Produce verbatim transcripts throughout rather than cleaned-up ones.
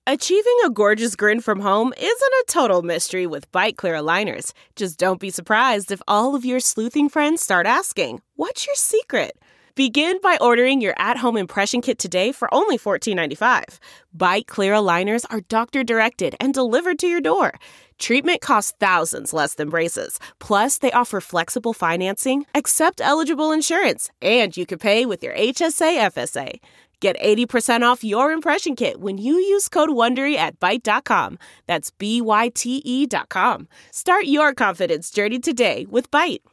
Achieving a gorgeous grin from home isn't a total mystery with Byte Clear aligners. Just don't be surprised if all of your sleuthing friends start asking, "What's your secret?" Begin by ordering your at-home impression kit today for only fourteen ninety-five. Byte Clear aligners are doctor-directed and delivered to your door. Treatment costs thousands less than braces. Plus, they offer flexible financing, accept eligible insurance, and you can pay with your H S A F S A. Get eighty percent off your impression kit when you use code WONDERY at Byte dot com. That's B Y T E dot com. Start your confidence journey today with Byte.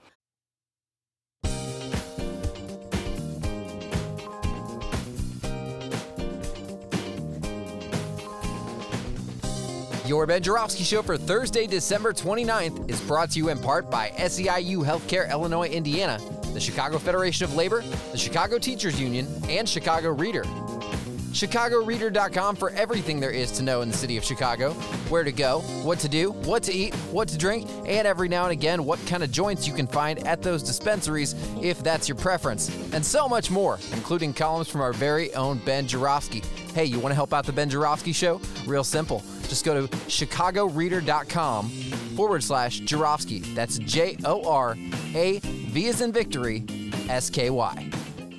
Your Ben Joravsky Show for Thursday, December twenty-ninth is brought to you in part by S E I U Healthcare Illinois, Indiana, the Chicago Federation of Labor, the Chicago Teachers Union, and Chicago Reader. Chicago Reader dot com for everything there is to know in the city of Chicago. Where to go, what to do, what to eat, what to drink, and every now and again, what kind of joints you can find at those dispensaries if that's your preference. And so much more, including columns from our very own Ben Joravsky. Hey, you want to help out the Ben Joravsky Show? Real simple. Just go to Chicago Reader dot com forward slash Joravsky. That's J O R A V as in victory, S K Y.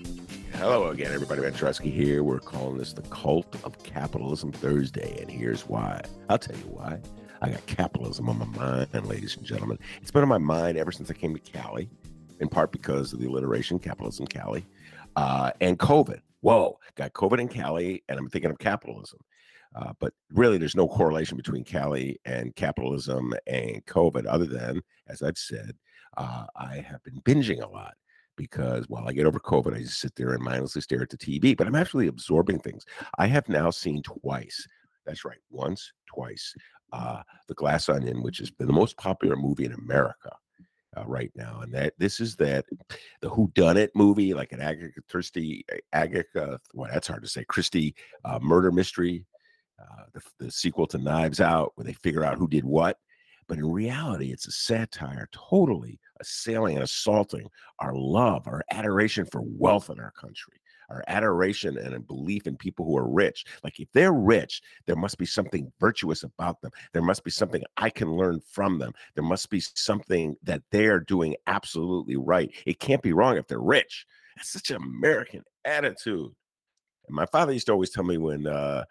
Hello again, everybody. Ben Joravsky here. We're calling this the Cult of Capitalism Thursday, and here's why. I'll tell you why. I got capitalism on my mind, ladies and gentlemen. It's been on my mind ever since I came to Cali, in part because of the alliteration, capitalism, Cali, uh, and COVID. Whoa, got COVID in Cali, and I'm thinking of capitalism. Uh, but really, there's no correlation between Cali and capitalism and COVID, other than, as I've said, uh, I have been binging a lot. Because while I get over COVID, I just sit there and mindlessly stare at the T V. But I'm actually absorbing things. I have now seen twice. That's right, once, twice. Uh, The Glass Onion, which has been the most popular movie in America uh, right now, and that this is that the whodunit movie, like an Agatha Christie, Agatha. Well, that's hard to say. Christie uh, murder mystery. Uh, the, the sequel to Knives Out, where they figure out who did what. But in reality, it's a satire totally assailing and assaulting our love, our adoration for wealth in our country, our adoration and a belief in people who are rich. Like, if they're rich, there must be something virtuous about them. There must be something I can learn from them. There must be something that they're doing absolutely right. It can't be wrong if they're rich. That's such an American attitude. And my father used to always tell me when... Uh,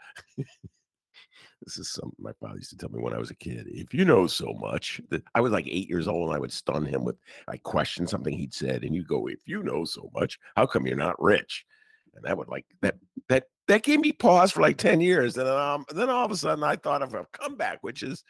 This is something my father used to tell me when I was a kid. If you know so much, that I was like eight years old, and I would stun him with, I question something he'd said, and you go, "If you know so much, how come you're not rich?" And that would like that that that gave me pause for like ten years, and um, then all of a sudden I thought of a comeback, which is,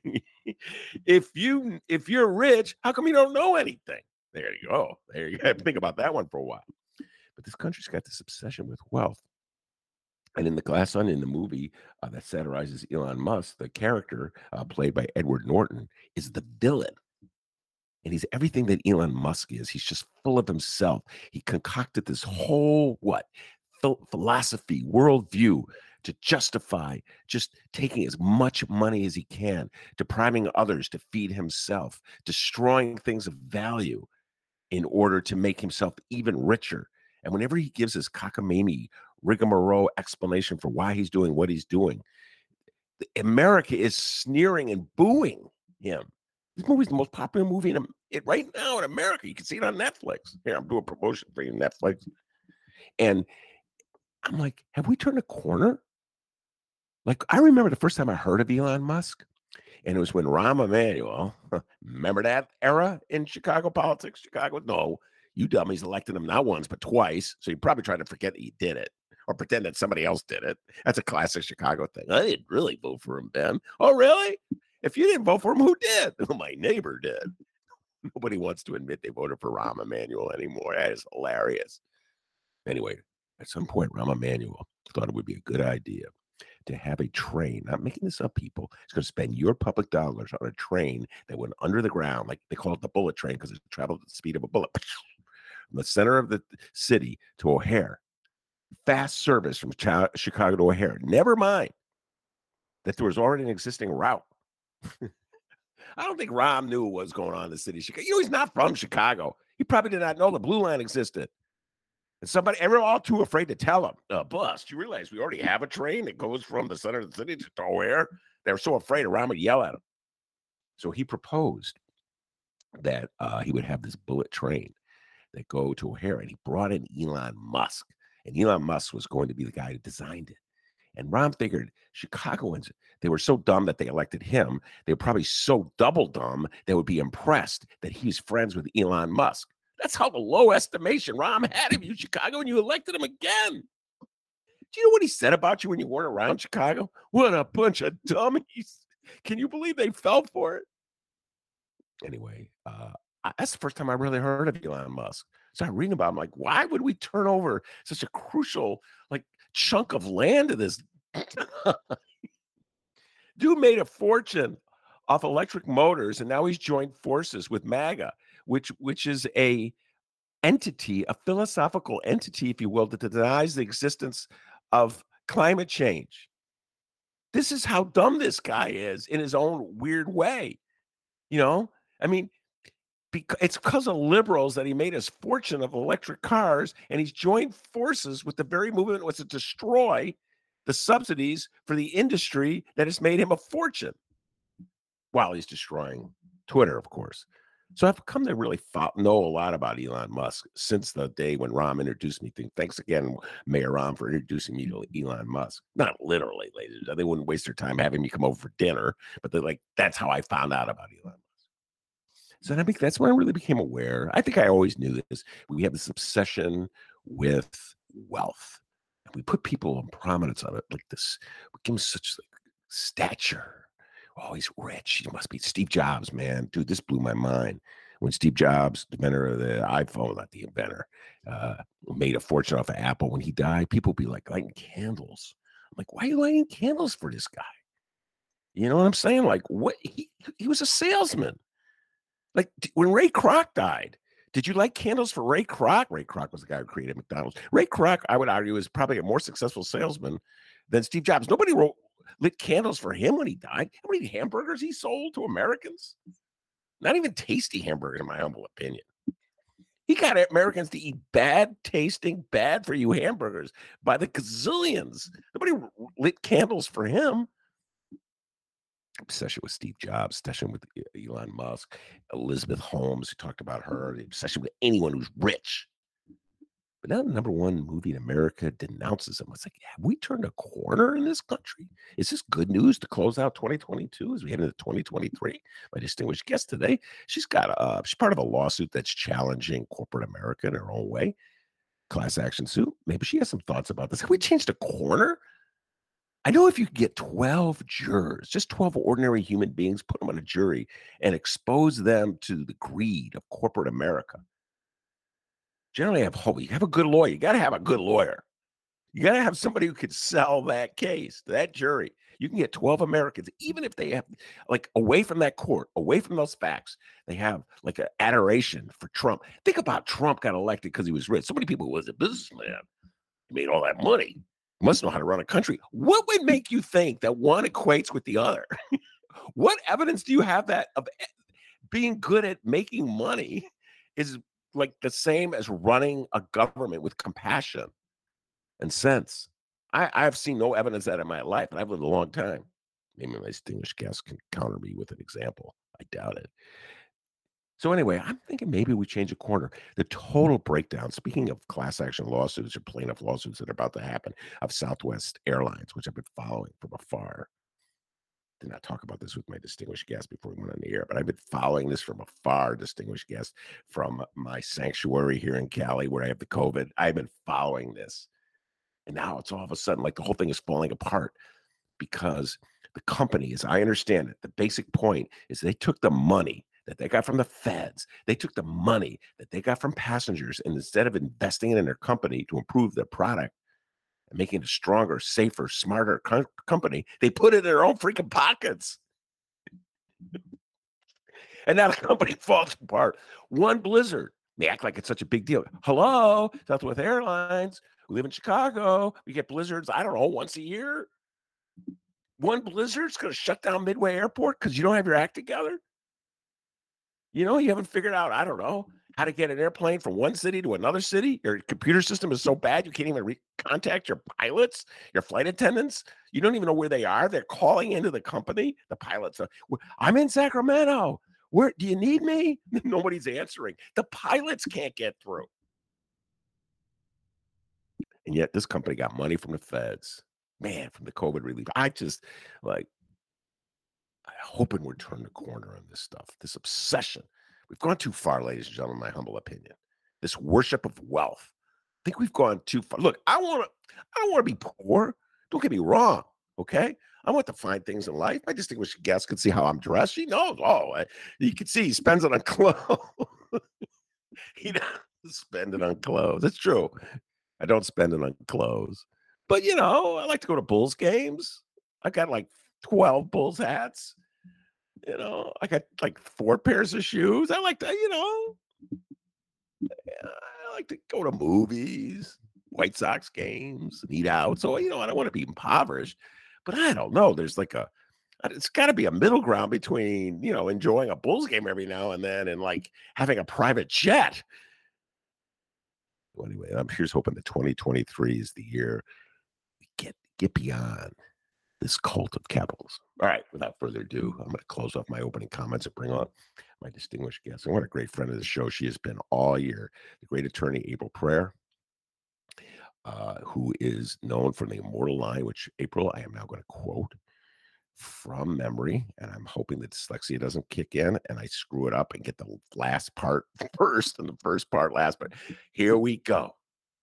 if you if you're rich, how come you don't know anything? There you go. There you have to think about that one for a while. But this country's got this obsession with wealth. And in The Glass Onion, the movie uh, that satirizes Elon Musk, the character uh, played by Edward Norton is the villain. And he's everything that Elon Musk is. He's just full of himself. He concocted this whole, what, phil- philosophy, worldview to justify just taking as much money as he can, depriving others to feed himself, destroying things of value in order to make himself even richer. And whenever he gives his cockamamie rigmarole explanation for why he's doing what he's doing, America is sneering and booing him. This movie's the most popular movie in it right now in America. You can see it on Netflix. Here, I'm doing promotion for you, Netflix. And I'm like, have we turned a corner? Like, I remember the first time I heard of Elon Musk, and it was when Rahm Emanuel, remember that era in Chicago politics? Chicago, no. You dummies elected him not once, but twice. So you probably try to forget that you did it or pretend that somebody else did it. That's a classic Chicago thing. I didn't really vote for him, Ben. Oh, really? If you didn't vote for him, who did? Well, my neighbor did. Nobody wants to admit they voted for Rahm Emanuel anymore. That is hilarious. Anyway, at some point, Rahm Emanuel thought it would be a good idea to have a train. Not making this up, people. It's going to spend your public dollars on a train that went under the ground, like they call it the bullet train because it traveled at the speed of a bullet. From the center of the city to O'Hare. Fast service from Ch- Chicago to O'Hare. Never mind that there was already an existing route. I don't think Rahm knew what was going on in the city of Chicago. You know, he's not from Chicago. He probably did not know the Blue Line existed. And somebody, and we're all too afraid to tell him, uh, bust. You realize we already have a train that goes from the center of the city to O'Hare? They were so afraid Iran would yell at him. So he proposed that uh, he would have this bullet train that go to O'Hare, and he brought in Elon Musk. And Elon Musk was going to be the guy who designed it. And Rahm figured Chicagoans, they were so dumb that they elected him. They were probably so double dumb they would be impressed that he's friends with Elon Musk. That's how the low estimation Rahm had of you, Chicago, and you elected him again. Do you know what he said about you when you weren't around Chicago? What a bunch of dummies. Can you believe they fell for it? Anyway, uh, I, that's the first time I really heard of Elon Musk. So I reading about him, like, why would we turn over such a crucial, like, chunk of land to this? Dude made a fortune off electric motors, and now he's joined forces with MAGA, which which is a entity, a philosophical entity, if you will, that denies the existence of climate change. This is how dumb this guy is in his own weird way. You know, I mean, because it's because of liberals that he made his fortune of electric cars, and he's joined forces with the very movement that was to destroy the subsidies for the industry that has made him a fortune, while he's destroying Twitter, of course. So I've come to really fo- know a lot about Elon Musk since the day when Rahm introduced me. Thanks again, Mayor Rahm, for introducing me to Elon Musk. Not literally, ladies. They wouldn't waste their time having me come over for dinner, but they're like, that's how I found out about Elon Musk. So that, that's when I really became aware. I think I always knew this. We have this obsession with wealth. And we put people in prominence on it like this. We give them such like stature. Oh, he's rich. He must be Steve Jobs, man. Dude, this blew my mind. When Steve Jobs, the inventor of the iPhone, not the inventor, uh, made a fortune off of Apple, when he died, people would be like lighting candles. I'm like, why are you lighting candles for this guy? You know what I'm saying? Like, what? He, he was a salesman. Like, when Ray Kroc died, did you light candles for Ray Kroc? Ray Kroc was the guy who created McDonald's. Ray Kroc, I would argue, is probably a more successful salesman than Steve Jobs. Nobody wrote lit candles for him when he died. How many hamburgers he sold to Americans? Not even tasty hamburgers, in my humble opinion. He got Americans to eat bad tasting, bad for you hamburgers by the gazillions. Nobody lit candles for him. Obsession with Steve Jobs, obsession with Elon Musk, Elizabeth Holmes, who talked about her, the obsession with anyone who's rich. But now the number one movie in America denounces him. It's like, have we turned a corner in this country? Is this good news to close out twenty twenty-two as we head into twenty twenty-three? My distinguished guest today, she's got a, she's part of a lawsuit that's challenging corporate America in her own way. Class action suit. Maybe she has some thoughts about this. Have we changed a corner? I know if you could get twelve jurors, just twelve ordinary human beings, put them on a jury and expose them to the greed of corporate America. Generally have hope. You have a good lawyer. You got to have a good lawyer. You got to have somebody who could sell that case to that jury. You can get twelve Americans, even if they have, like, away from that court, away from those facts, they have like an adoration for Trump. Think about Trump got elected because he was rich. So many people was a businessman. He made all that money. He must know how to run a country. What would make you think that one equates with the other? What evidence do you have that of being good at making money is like the same as running a government with compassion and sense? I, I've seen no evidence of that in my life, and I've lived a long time. Maybe my distinguished guest can counter me with an example. I doubt it. So anyway, I'm thinking maybe we change a corner. The total breakdown, speaking of class action lawsuits or plaintiff lawsuits that are about to happen, of Southwest Airlines, which I've been following from afar. Did not talk about this with my distinguished guest before we went on the air, but I've been following this from afar, distinguished guest, from my sanctuary here in Cali where I have the COVID. I've been following this. And now it's all of a sudden like the whole thing is falling apart because the company, as I understand it, the basic point is they took the money that they got from the feds. They took the money that they got from passengers, and instead of investing it in their company to improve their product and making it a stronger, safer, smarter co- company, they put it in their own freaking pockets. And now the company falls apart. One blizzard. They act like it's such a big deal. Hello, Southwest Airlines. We live in Chicago. We get blizzards, I don't know, once a year. One blizzard's going to shut down Midway Airport because you don't have your act together. You know, you haven't figured out, I don't know, how to get an airplane from one city to another city. Your computer system is so bad you can't even re- contact your pilots, your flight attendants. You don't even know where they are. They're calling into the company. The pilots are, I'm in Sacramento. Where do you need me? Nobody's answering. The pilots can't get through. And yet this company got money from the feds. Man, from the COVID relief. I just like, I'm hoping we're turning the corner on this stuff, this obsession. We've gone too far, ladies and gentlemen, in my humble opinion. This worship of wealth. I think we've gone too far. Look, I want to, I don't want to be poor. Don't get me wrong. Okay. I want to find things in life. My distinguished guest can see how I'm dressed. She knows. Oh, I, you can see he spends it on clothes. He doesn't spend it on clothes. It's true. I don't spend it on clothes. But, you know, I like to go to Bulls games. I got like twelve Bulls hats. You know, I got like four pairs of shoes. I like to, you know, I like to go to movies, White Sox games, and eat out. So, you know, I don't want to be impoverished. But I don't know. There's like a, it's got to be a middle ground between, you know, enjoying a Bulls game every now and then and like having a private jet. Well, anyway, I'm here's hoping that twenty twenty-three is the year we get get beyond this cult of capitalism. All right, without further ado, I'm going to close off my opening comments and bring on my distinguished guest. And what a great friend of the show she has been all year, the great attorney April Prayer, uh, who is known for the immortal line, which, April, I am now going to quote from memory, and I'm hoping that dyslexia doesn't kick in and I screw it up and get the last part first and the first part last. But here we go.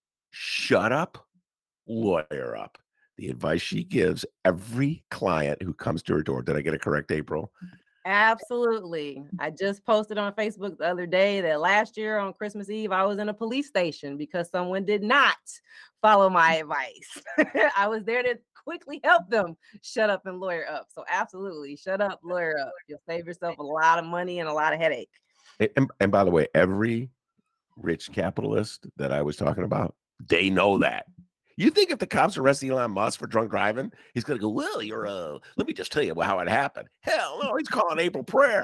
Shut up, lawyer up. The advice she gives every client who comes to her door. Did I get it correct, April? Absolutely. I just posted on Facebook the other day that last year on Christmas Eve, I was in a police station because someone did not follow my advice. I was there to quickly help them shut up and lawyer up. So absolutely, shut up, lawyer up. You'll save yourself a lot of money and a lot of headache. And, and by the way, every rich capitalist that I was talking about, they know that. You think if the cops arrest Elon Musk for drunk driving, he's going to go, well, you're, uh, let me just tell you how it happened. Hell no, he's calling April Prayer.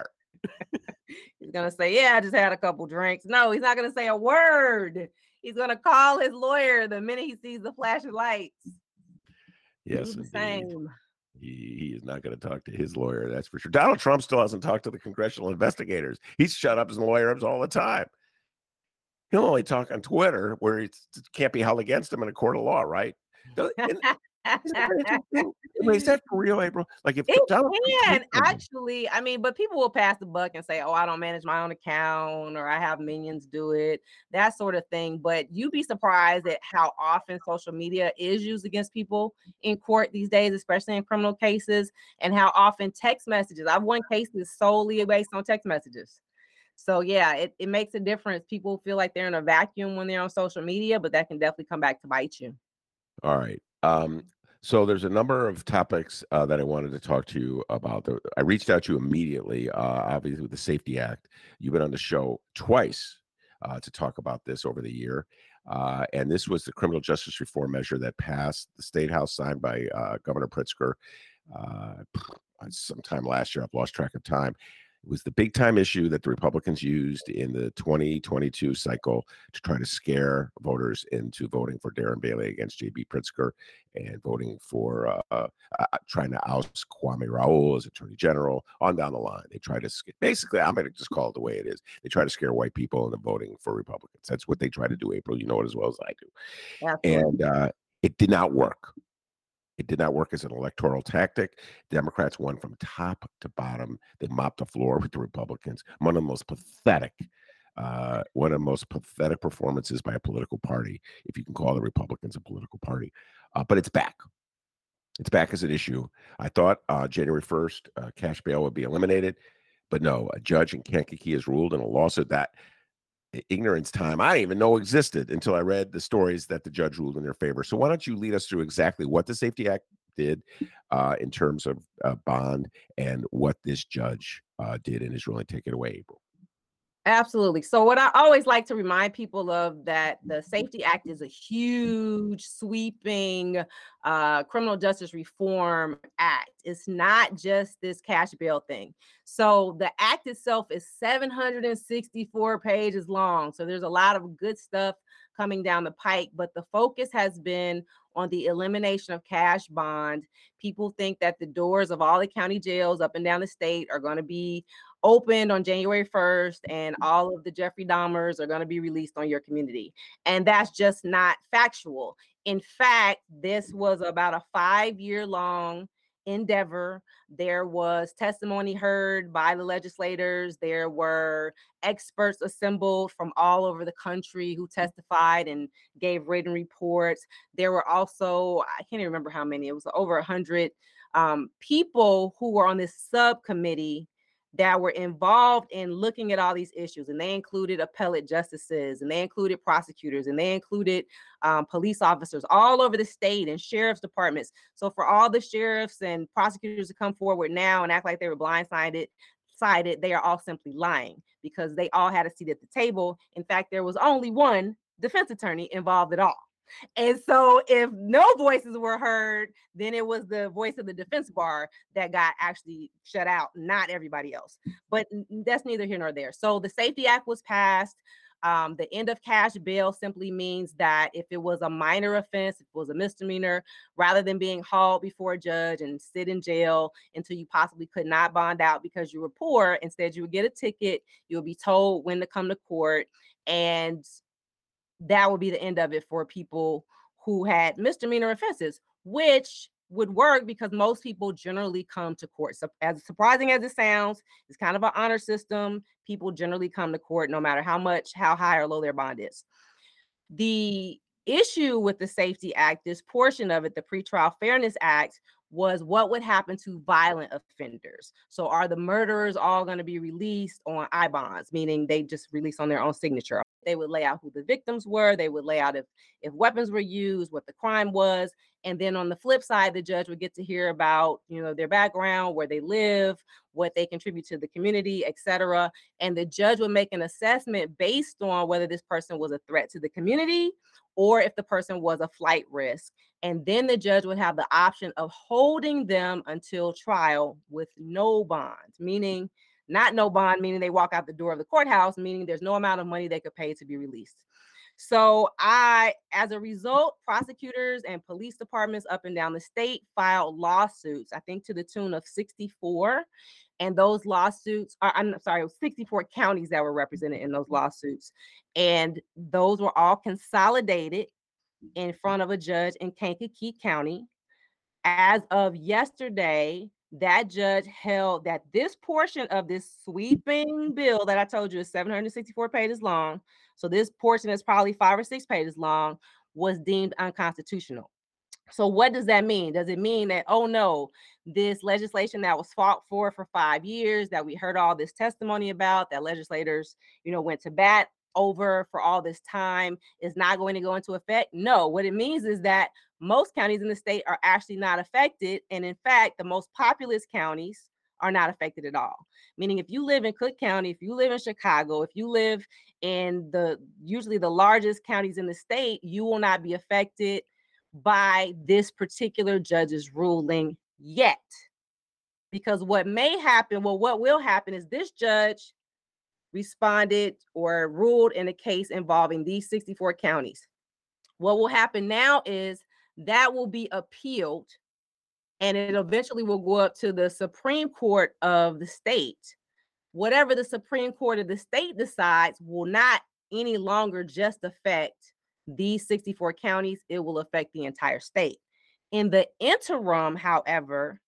He's going to say, yeah, I just had a couple drinks. No, he's not going to say a word. He's going to call his lawyer the minute he sees the flashing lights. Yes, the indeed. Same. He, he is not going to talk to his lawyer, that's for sure. Donald Trump still hasn't talked to the congressional investigators. He's shut up his lawyer ups all the time. He'll only talk on Twitter where it can't be held against him in a court of law, right? And, is, that is that for real, April? Like if it Donald can actually, I mean, but people will pass the buck and say, oh, I don't manage my own account or I have minions do it, that sort of thing. But you'd be surprised at how often social media is used against people in court these days, especially in criminal cases, and how often text messages. I've won cases solely based on text messages. So yeah, it, it makes a difference. People feel like they're in a vacuum when they're on social media, but that can definitely come back to bite you. All right. Um, so there's a number of topics uh, that I wanted to talk to you about. I reached out to you immediately, uh, obviously with the Safety Act. You've been on the show twice uh, to talk about this over the year. Uh, and this was the criminal justice reform measure that passed the State House, signed by uh, Governor Pritzker uh, sometime last year. I've lost track of time. It was the big time issue that the Republicans used in the twenty twenty-two cycle to try to scare voters into voting for Darren Bailey against J B Pritzker and voting for uh, uh, trying to oust Kwame Raoul as Attorney General on down the line. They try to basically, I'm going to just call it the way it is. They try to scare white people into voting for Republicans. That's what they try to do, April. You know it as well as I do. Absolutely. And uh, it did not work. It did not work as an electoral tactic. Democrats won from top to bottom. They mopped the floor with the Republicans. One of the most pathetic, uh, one of the most pathetic performances by a political party, if you can call the Republicans a political party. Uh, but it's back. It's back as an issue. I thought uh, January first, uh, cash bail would be eliminated, but no. A judge in Kankakee has ruled in a lawsuit that ignorance time I didn't even know existed until I read the stories that the judge ruled in their favor. So why don't you lead us through exactly what the Safety Act did uh, in terms of uh, bond and what this judge uh, did in his ruling. Take it away, April. Absolutely. So what I always like to remind people of that the Safety Act is a huge, sweeping uh, criminal justice reform act. It's not just this cash bail thing. So the act itself is seven hundred sixty-four pages long. So there's a lot of good stuff coming down the pike, but the focus has been on the elimination of cash bond. People think that the doors of all the county jails up and down the state are going to be opened on January first, and all of the Jeffrey Dahmers are going to be released on your community. And that's just not factual. In fact, this was about a five-year long endeavor. There was testimony heard by the legislators. There were experts assembled from all over the country who testified and gave written reports. There were also, I can't even remember how many, it was over a hundred um, people who were on this subcommittee that were involved in looking at all these issues. And they included appellate justices, and they included prosecutors, and they included um, police officers all over the state and sheriff's departments. So for all the sheriffs and prosecutors to come forward now and act like they were blindsided, sided, they are all simply lying, because they all had a seat at the table. In fact, there was only one defense attorney involved at all. And so if no voices were heard, then it was the voice of the defense bar that got actually shut out, not everybody else. But that's neither here nor there. So the Safety Act was passed. Um, the end of cash bail simply means that if it was a minor offense, if it was a misdemeanor, rather than being hauled before a judge and sit in jail until you possibly could not bond out because you were poor, instead you would get a ticket, you'll be told when to come to court, and that would be the end of it for people who had misdemeanor offenses, which would work because most people generally come to court. So as surprising as it sounds, it's kind of an honor system. People generally come to court no matter how much, how high or low their bond is. The issue with the Safety Act, this portion of it, the Pretrial Fairness Act, was what would happen to violent offenders. So are the murderers all going to be released on I bonds, meaning they just release on their own signature? They would lay out who the victims were. They would lay out if, if weapons were used, what the crime was. And then on the flip side, the judge would get to hear about, you know, their background, where they live, what they contribute to the community, et cetera. And the judge would make an assessment based on whether this person was a threat to the community or if the person was a flight risk. And then the judge would have the option of holding them until trial with no bond, meaning not no bond, meaning they walk out the door of the courthouse, meaning there's no amount of money they could pay to be released. So I, as a result, prosecutors and police departments up and down the state filed lawsuits, I think to the tune of sixty-four. And those lawsuits are, I'm sorry, it was sixty-four counties that were represented in those lawsuits. And those were all consolidated in front of a judge in Kankakee County. As of yesterday, that judge held that this portion of this sweeping bill that I told you is seven hundred sixty-four pages long, so this portion is probably five or six pages long, was deemed unconstitutional. So what does that mean? Does it mean that, oh no, this legislation that was fought for for five years, that we heard all this testimony about, that legislators, you know, went to bat over for all this time, is not going to go into effect? No, what it means is that most counties in the state are actually not affected. And in fact, the most populous counties are not affected at all. Meaning if you live in Cook County, if you live in Chicago, if you live in the usually the largest counties in the state, you will not be affected by this particular judge's ruling yet. Because what may happen, well, what will happen is this judge responded or ruled in a case involving these sixty-four counties. What will happen now is that will be appealed, and it eventually will go up to the Supreme Court of the state. Whatever the Supreme Court of the state decides will not any longer just affect these sixty-four counties, it will affect the entire state. In the interim, however,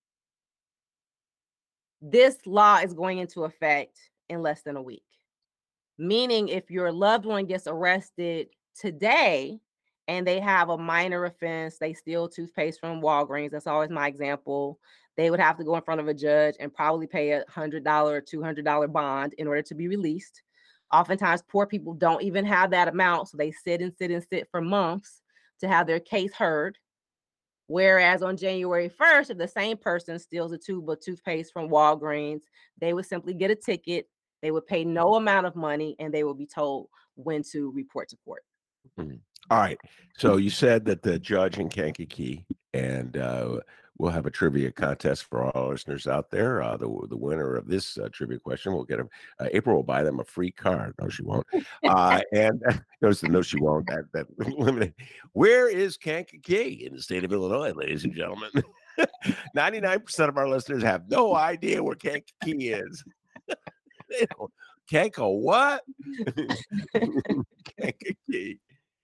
this law is going into effect in less than a week. Meaning if your loved one gets arrested today and they have a minor offense, they steal toothpaste from Walgreens, that's always my example, they would have to go in front of a judge and probably pay a one hundred dollars or two hundred dollars bond in order to be released. Oftentimes, poor people don't even have that amount, so they sit and sit and sit for months to have their case heard. Whereas on January first, if the same person steals a tube of toothpaste from Walgreens, they would simply get a ticket, They would pay no amount of money, and they will be told when to report to court. Mm-hmm. All right. So you said that the judge in Kankakee, and uh, we'll have a trivia contest for all our listeners out there. Uh, the the winner of this uh, trivia question will get a uh, April will buy them a free card. No, she won't. Uh, and uh, notice the no, she won't. That that limited. Where is Kankakee in the state of Illinois, ladies and gentlemen? ninety-nine percent of our listeners have no idea where Kankakee is. They don't. Kanko what? Kankakee.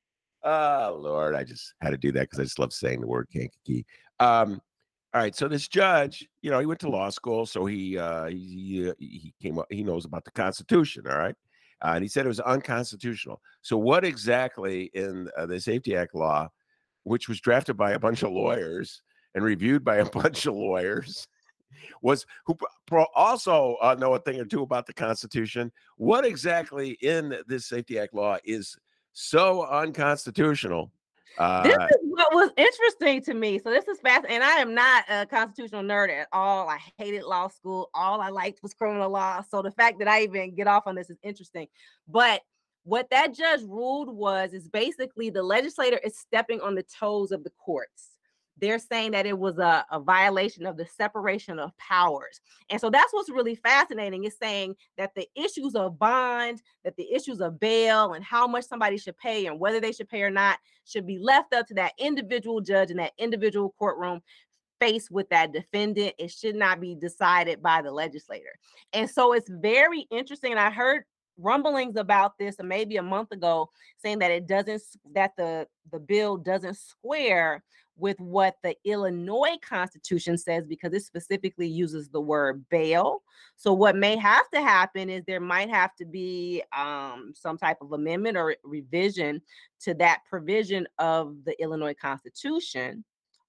Oh, Lord, I just had to do that because I just love saying the word Kankakee. Um, all right, so this judge, you know, he went to law school, so he uh, he he came up, he knows about the Constitution, all right, uh, and he said it was unconstitutional. So, what exactly in uh, the Safety Act law, which was drafted by a bunch of lawyers and reviewed by a bunch of lawyers, was who pro- also uh, know a thing or two about the Constitution? What exactly in this Safety Act law is so unconstitutional? Uh, this is what was interesting to me. So this is fast, and I am not a constitutional nerd at all. I hated law school. All I liked was criminal law. So the fact that I even get off on this is interesting. But what that judge ruled was is basically the legislator is stepping on the toes of the courts. They're saying that it was a, a violation of the separation of powers. And so that's what's really fascinating, is saying that the issues of bond, that the issues of bail and how much somebody should pay and whether they should pay or not should be left up to that individual judge in that individual courtroom faced with that defendant. It should not be decided by the legislator. And so it's very interesting. And I heard rumblings about this maybe a month ago saying that it doesn't, that the, the bill doesn't square with what the Illinois Constitution says, because it specifically uses the word bail. So what may have to happen is there might have to be um, some type of amendment or revision to that provision of the Illinois Constitution,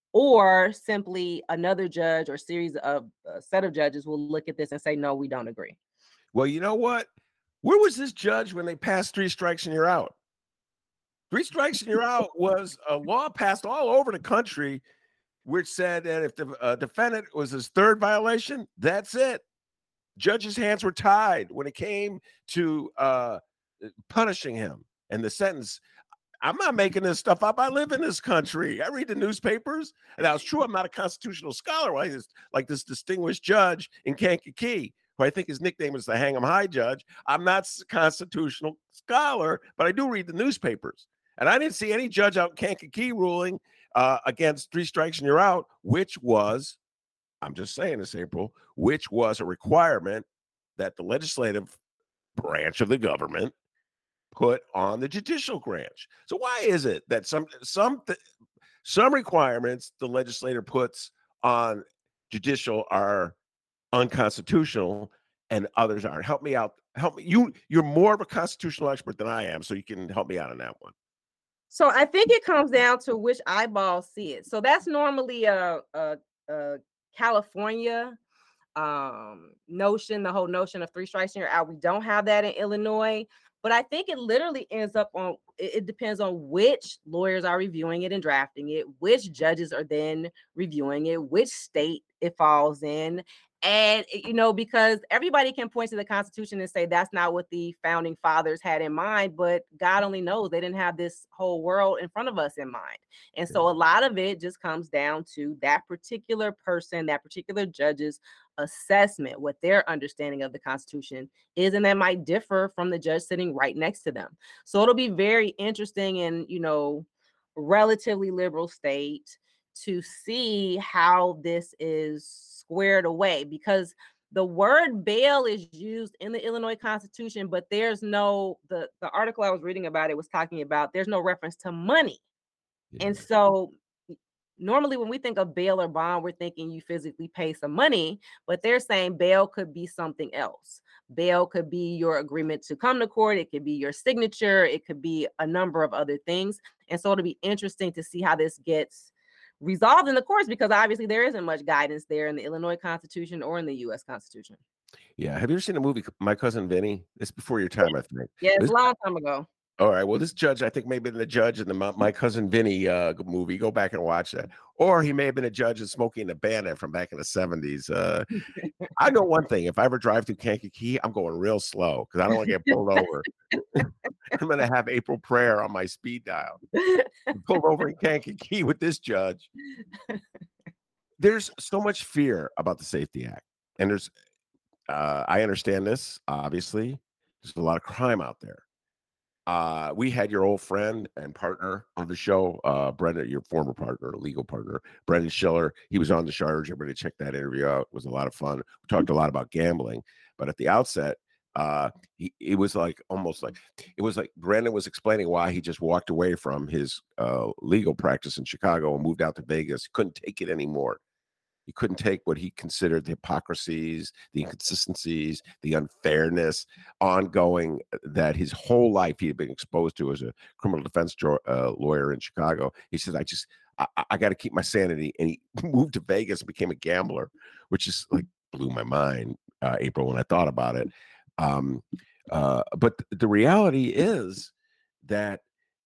or simply another judge or series of a set of judges will look at this and say, no, we don't agree. Well, you know what? Where was this judge when they passed three strikes and you're out? Three strikes and you're out was a law passed all over the country, which said that if the uh, defendant was his third violation, that's it. Judges' hands were tied when it came to uh, punishing him. And the sentence, I'm not making this stuff up. I live in this country. I read the newspapers. And that's true. I'm not a constitutional scholar like this, like this distinguished judge in Kankakee, who I think his nickname is the Hang 'em High judge. I'm not a constitutional scholar, but I do read the newspapers. And I didn't see any judge out in Kankakee ruling uh, against three strikes and you're out, which was, I'm just saying this, April, which was a requirement that the legislative branch of the government put on the judicial branch. So why is it that some some some requirements the legislator puts on judicial are unconstitutional and others aren't? Help me out. Help me. You you're more of a constitutional expert than I am, so you can help me out on that one. So I think it comes down to which eyeball see it. So that's normally a, a, a California um, notion, the whole notion of three strikes and you're out. We don't have that in Illinois, but I think it literally ends up on, it, it depends on which lawyers are reviewing it and drafting it, which judges are then reviewing it, which state it falls in. And, you know, because everybody can point to the Constitution and say that's not what the founding fathers had in mind, but God only knows they didn't have this whole world in front of us in mind. And so a lot of it just comes down to that particular person, that particular judge's assessment, what their understanding of the Constitution is, and that might differ from the judge sitting right next to them. So it'll be very interesting in, you know, relatively liberal state to see how this is squared away, because the word bail is used in the Illinois Constitution, but there's no, the, the article I was reading about it was talking about there's no reference to money. Yeah. And so normally when we think of bail or bond, we're thinking you physically pay some money, but they're saying bail could be something else. Bail could be your agreement to come to court. It could be your signature. It could be a number of other things. And so it'll be interesting to see how this gets resolved in the courts, because obviously there isn't much guidance there in the Illinois Constitution or in the U S Constitution. Yeah. Have you ever seen the movie My Cousin Vinny? It's before your time, I think. Yeah, it's this, a long time ago. All right. Well, this judge, I think maybe the judge in the My Cousin Vinny uh, movie, go back and watch that. Or he may have been a judge and smoking a bandit from back in the seventies. Uh, I know one thing. If I ever drive through Kankakee, I'm going real slow because I don't want to get pulled over. I'm going to have April Prayer on my speed dial. Pulled over in Kankakee with this judge. There's so much fear about the Safety Act. And there's, uh, I understand this, obviously. There's a lot of crime out there. Uh, we had your old friend and partner on the show, uh, Brendan, your former partner, legal partner, Brendan Schiller. He was on the show. I urge everybody to check that interview out. It was a lot of fun. We talked a lot about gambling, but at the outset, uh, he, it was like almost like it was like Brendan was explaining why he just walked away from his uh, legal practice in Chicago and moved out to Vegas. He couldn't take it anymore. He couldn't take what he considered the hypocrisies, the inconsistencies, the unfairness ongoing that his whole life he had been exposed to as a criminal defense uh, lawyer in Chicago. He said, I just, I, I got to keep my sanity. And he moved to Vegas and became a gambler, which is like blew my mind, uh, April, when I thought about it. Um, uh, but the reality is that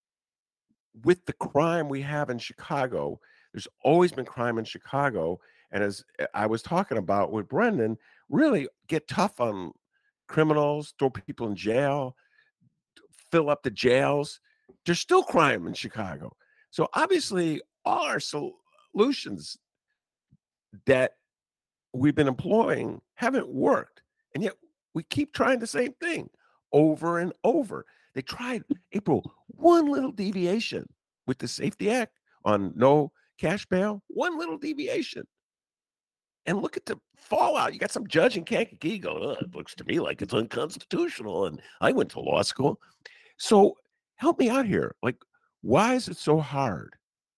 with the crime we have in Chicago, there's always been crime in Chicago. And as I was talking about with Brendan, really get tough on criminals, throw people in jail, fill up the jails. There's still crime in Chicago. So obviously all our solutions that we've been employing haven't worked. And yet we keep trying the same thing over and over. They tried, April, one little deviation with the Safety Act on no cash bail, one little deviation. And look at the fallout. You got some judge in Kankakee going, oh, it looks to me like it's unconstitutional. And I went to law school. So help me out here. Like, why is it so hard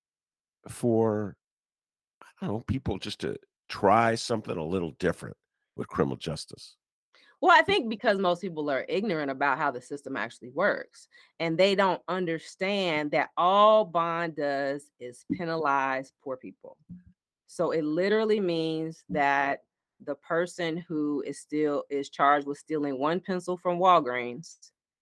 for, I don't know, people just to try something a little different with criminal justice? Well, I think because most people are ignorant about how the system actually works, and they don't understand that all bond does is penalize poor people. So it literally means that the person who is still is charged with stealing one pencil from Walgreens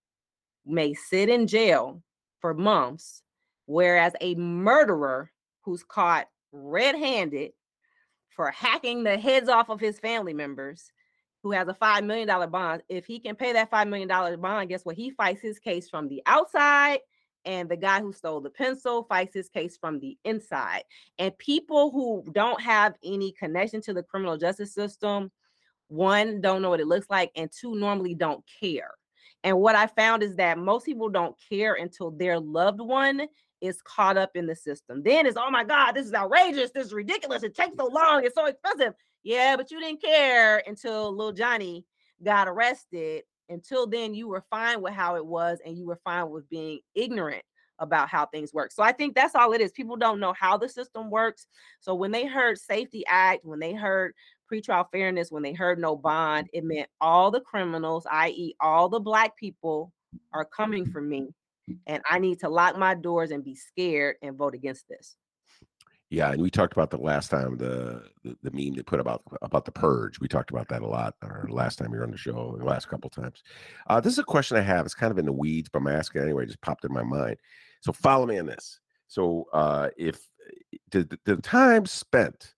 may sit in jail for months, whereas a murderer who's caught red-handed for hacking the heads off of his family members, who has a five million dollars bond, if he can pay that five million dollars bond, guess what? He fights his case from the outside, and the guy who stole the pencil fights his case from the inside. And people who don't have any connection to the criminal justice system, one, don't know what it looks like, and two, normally don't care. And what I found is that most people don't care until their loved one is caught up in the system. Then it's, oh my God, this is outrageous. This is ridiculous. It takes so long. It's so expensive. Yeah, but you didn't care until little Johnny got arrested. Until then, you were fine with how it was, and you were fine with being ignorant about how things work. So I think that's all it is. People don't know how the system works. So when they heard Safety Act, when they heard pretrial fairness, when they heard no bond, it meant all the criminals, that is all the Black people, are coming for me. And I need to lock my doors and be scared and vote against this. Yeah, and we talked about the last time, the, the the meme they put about about the purge. We talked about that a lot. Or last time you were on the show, the last couple times. Uh, this is a question I have. It's kind of in the weeds, but I'm asking anyway. It just popped in my mind. So follow me on this. So uh, if the, the time spent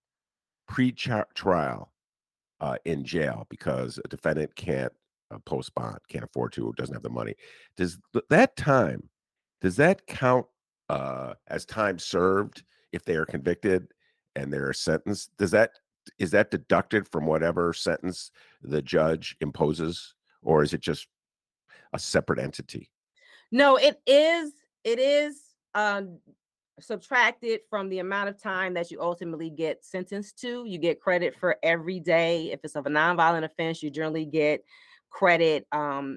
pre-trial uh, in jail because a defendant can't uh, post bond, can't afford to, or doesn't have the money, does that time does that count uh, as time served? If they are convicted and they're sentenced, does that is that deducted from whatever sentence the judge imposes, or is it just a separate entity? No, it is. It is um, subtracted from the amount of time that you ultimately get sentenced to. You get credit for every day. If it's of a nonviolent offense, you generally get credit. Um,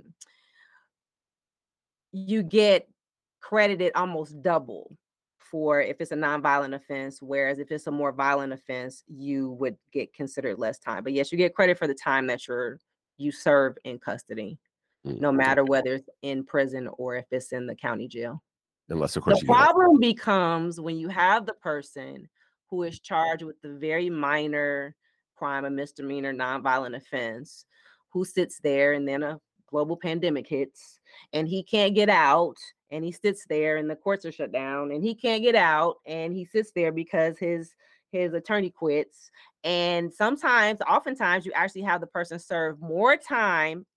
you get credited almost double for if it's a nonviolent offense, whereas if it's a more violent offense, you would get considered less time. But yes, you get credit for the time that you're you serve in custody, mm-hmm. no matter whether it's in prison or if it's in the county jail. Unless, of course, the problem becomes when you have the person who is charged with the very minor crime, a misdemeanor, nonviolent offense, who sits there and then a global pandemic hits and he can't get out and he sits there and the courts are shut down and he can't get out, and he sits there because his his attorney quits. And sometimes, oftentimes, you actually have the person serve more time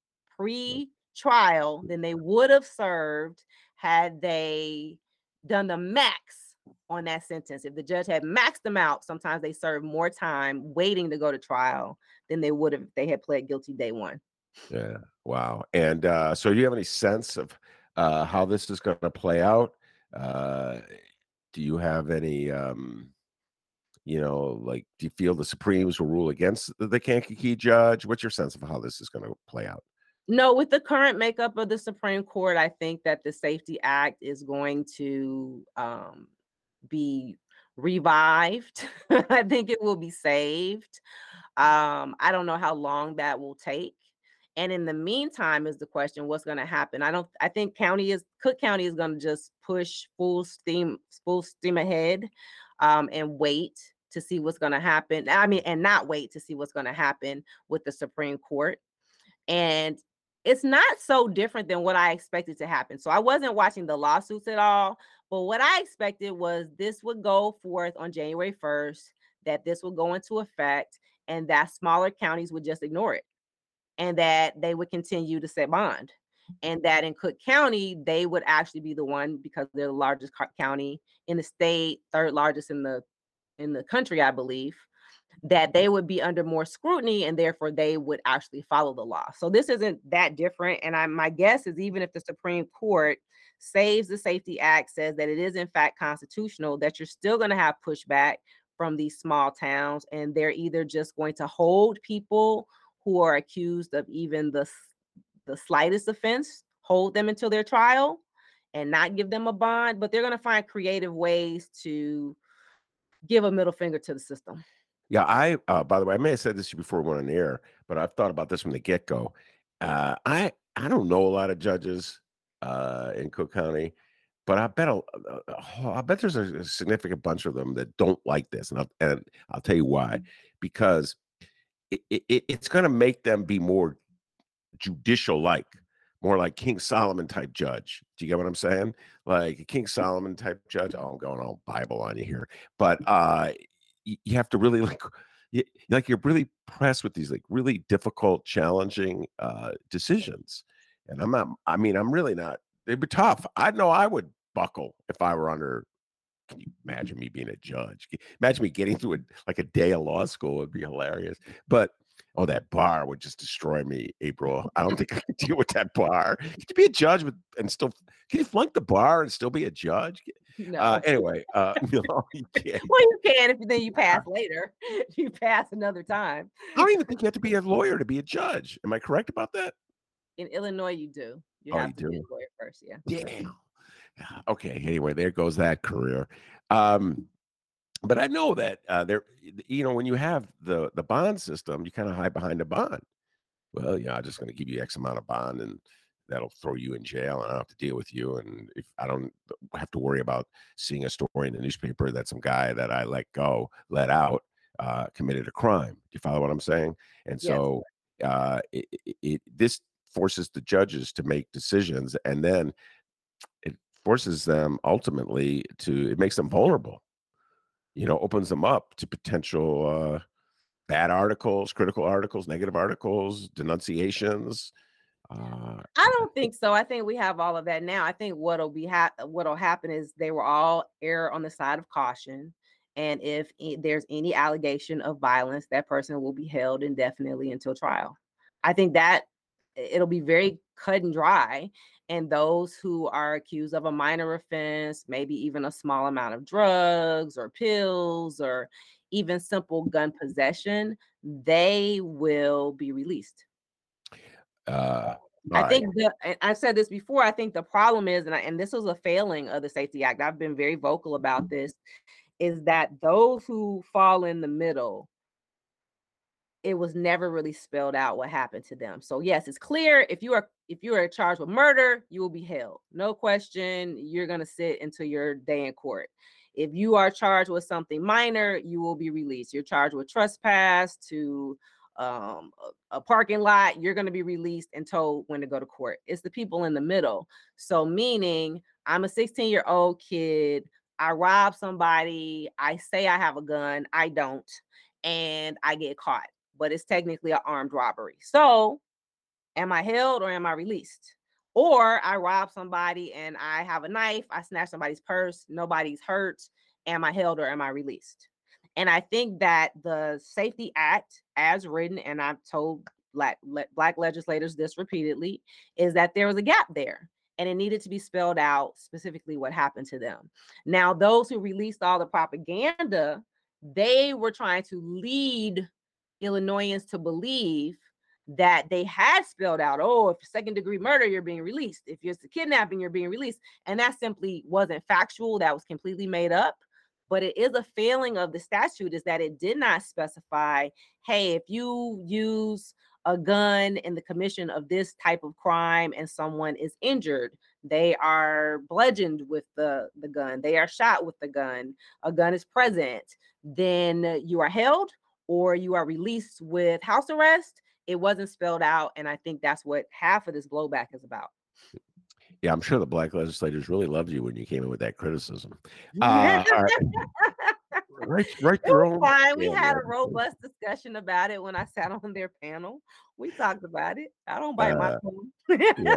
pre-trial than they would have served had they done the max on that sentence. If the judge had maxed them out, sometimes they serve more time waiting to go to trial than they would have if they had pled guilty day one. Yeah. Wow. And uh, so, do you have any sense of uh, how this is going to play out? Uh, do you have any, um, you know, like, do you feel the Supremes will rule against the, the Kankakee judge? What's your sense of how this is going to play out? No, with the current makeup of the Supreme Court, I think that the Safety Act is going to um, be revived. I think it will be saved. Um, I don't know how long that will take. And in the meantime, is the question, what's going to happen? I don't, I think county is, Cook County is going to just push full steam, full steam ahead um, and wait to see what's going to happen. I mean, and not wait to see what's going to happen with the Supreme Court. And it's not so different than what I expected to happen. So I wasn't watching the lawsuits at all, but what I expected was this would go forth on January first, that this would go into effect, and that smaller counties would just ignore it, and that they would continue to set bond, and that in Cook County, they would actually be the one, because they're the largest county in the state, third largest in the in the country, I believe, that they would be under more scrutiny, and therefore they would actually follow the law. So this isn't that different. And I, my guess is, even if the Supreme Court saves the Safety Act, says that it is in fact constitutional, that you're still going to have pushback from these small towns, and they're either just going to hold people who are accused of even the, the slightest offense, hold them until their trial and not give them a bond, but they're going to find creative ways to give a middle finger to the system. Yeah, I, uh, by the way, I may have said this to you before we went on the air, but I've thought about this from the get-go. Uh, I I don't know a lot of judges uh, in Cook County, but I bet a, a, I bet there's a, a significant bunch of them that don't like this, and I'll, and I'll tell you why. Because it, it, it's going to make them be more judicial-like, more like King Solomon type judge. Do you get what I'm saying? Like a King Solomon type judge. Oh, I'm going all Bible on you here, but uh, you, you have to really like, you, like you're really pressed with these like really difficult, challenging uh, decisions. And I'm not. I mean, I'm really not. They'd be tough. I know I would buckle if I were under. Can you imagine me being a judge? Imagine me getting through a, like a day of law school. Would be hilarious. But oh, that bar would just destroy me, April. I don't think I could deal with that bar. Could you be a judge with and still? Can you flunk the bar and still be a judge? No. Uh, anyway, uh, no, you can't. Well, you can if then you pass later. You pass another time. I don't even think you have to be a lawyer to be a judge. Am I correct about that? In Illinois, you do. You Oh, have you to be do? a lawyer first. Yeah. Damn. Okay. Anyway, there goes that career. Um, but I know that uh, there, you know, when you have the the bond system, you kind of hide behind the bond. Well, yeah, I'm just going to give you X amount of bond, and that'll throw you in jail, and I don't have to deal with you, and if I don't have to worry about seeing a story in the newspaper that some guy that I let go, let out, uh, committed a crime. Do you follow what I'm saying? And Yes. so uh, it, it, it this forces the judges to make decisions, and then it forces them ultimately to. It makes them vulnerable. You know, opens them up to potential uh, bad articles, critical articles, negative articles, denunciations. Uh, I don't think so. I think we have all of that now. I think what'll be ha- what'll happen is they will all err on the side of caution, and if i- there's any allegation of violence, that person will be held indefinitely until trial. I think that it'll be very cut and dry, and those who are accused of a minor offense, maybe even a small amount of drugs or pills or even simple gun possession, they will be released. uh, I all think right. the, and I said this before, I think the problem is, and, I, and this was a failing of the Safety Act, I've been very vocal about this, is that those who fall in the middle, it was never really spelled out what happened to them. So yes, it's clear if you are if you are charged with murder, you will be held. No question, you're going to sit until your day in court. If you are charged with something minor, you will be released. You're charged with trespass to um, a, a parking lot, you're going to be released and told when to go to court. It's the people in the middle. So meaning I'm a sixteen year old kid. I rob somebody. I say I have a gun. I don't. And I get caught, but it's technically an armed robbery. So am I held or am I released? Or I rob somebody and I have a knife. I snatch somebody's purse. Nobody's hurt. Am I held or am I released? And I think that the Safety Act, as written, and I've told black, le- black legislators this repeatedly, is that there was a gap there and it needed to be spelled out specifically what happened to them. Now, those who released all the propaganda, they were trying to lead Illinoisans to believe that they had spelled out, oh, if second degree murder, you're being released. If it's a kidnapping, you're being released. And that simply wasn't factual. That was completely made up. But it is a failing of the statute is that it did not specify, hey, if you use a gun in the commission of this type of crime and someone is injured, they are bludgeoned with the, the gun, they are shot with the gun, a gun is present, then you are held or you are released with house arrest. It wasn't spelled out. And I think that's what half of this blowback is about. Yeah, I'm sure the black legislators really loved you when you came in with that criticism. Uh, all right. Right, right It was own, fine. We yeah, had man. a robust discussion about it when I sat on their panel. We talked about it. I don't bite my Uh, tongue. yeah.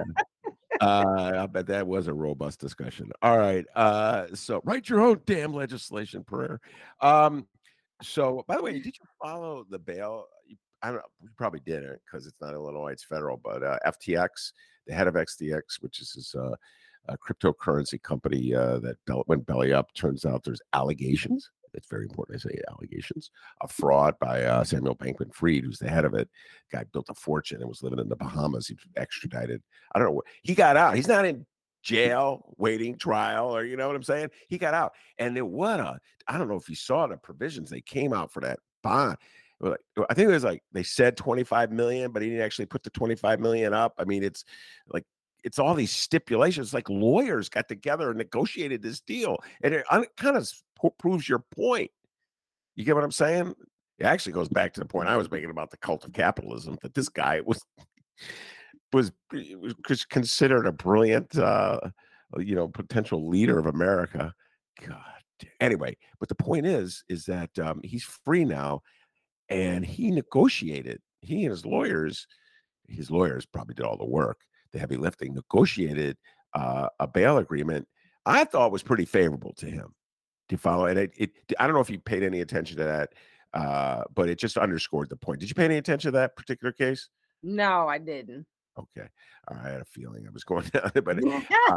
Uh, I bet that was a robust discussion. All right. Uh, so write your own damn legislation, Prayer. Um, so by the way, did you follow the bail? You, I don't know, you probably didn't because it's not Illinois, it's federal, but uh, F T X, the head of X T X, which is this uh, a cryptocurrency company uh, that bel- went belly up. Turns out there's allegations. It's very important I say allegations of fraud by uh, Samuel Bankman-Fried, who's the head of it. Guy built a fortune and was living in the Bahamas. He was extradited. I don't know what he got out. He's not in jail waiting trial, or you know what I'm saying? He got out. And then what a I don't know if you saw the provisions they came out for that bond. It was like, I think it was like they said twenty-five million, but he didn't actually put the twenty-five million up. I mean, it's like it's all these stipulations. Like lawyers got together and negotiated this deal, and it, it kind of proves your point. You get what I'm saying? It actually goes back to the point I was making about the cult of capitalism. That this guy was was was considered a brilliant, uh, you know, potential leader of America. God. Anyway, but the point is, is that um, he's free now. And he negotiated, he and his lawyers, his lawyers probably did all the work, the heavy lifting, negotiated uh, a bail agreement I thought was pretty favorable to him. Do you follow? And it, it I don't know if you paid any attention to that, uh, but it just underscored the point. Did you pay any attention to that particular case? No, I didn't. Okay. All right, I had a feeling I was going down it, but uh,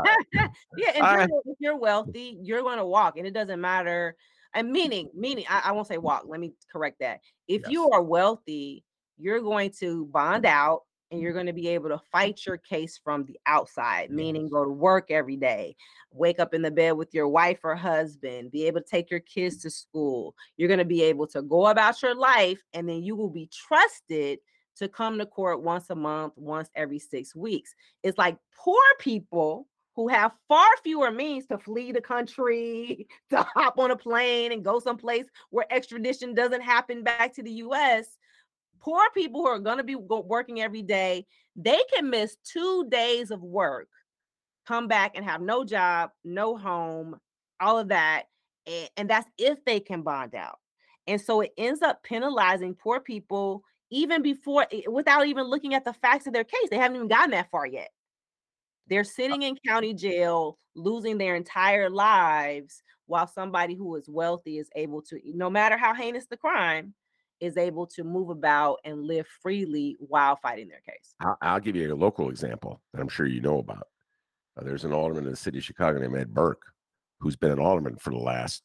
yeah, and I, you're, if you're wealthy, you're going to walk, and it doesn't matter. And meaning, meaning, I, I won't say walk. Let me correct that. If yes. you are wealthy, you're going to bond out, and you're going to be able to fight your case from the outside. Meaning, Yes. go to work every day, wake up in the bed with your wife or husband, be able to take your kids to school. You're going to be able to go about your life, and then you will be trusted to come to court once a month, once every six weeks. It's like poor people who have far fewer means to flee the country, to hop on a plane and go someplace where extradition doesn't happen back to the U S. Poor people who are going to be working every day, they can miss two days of work, come back and have no job, no home, all of that. And, and that's if they can bond out. And so it ends up penalizing poor people even before, without even looking at the facts of their case. They haven't even gotten that far yet. They're sitting in county jail, losing their entire lives, while somebody who is wealthy is able to, no matter how heinous the crime, is able to move about and live freely while fighting their case. I'll, I'll give you a local example that I'm sure you know about. Uh, there's an alderman in the city of Chicago named Ed Burke, who's been an alderman for the last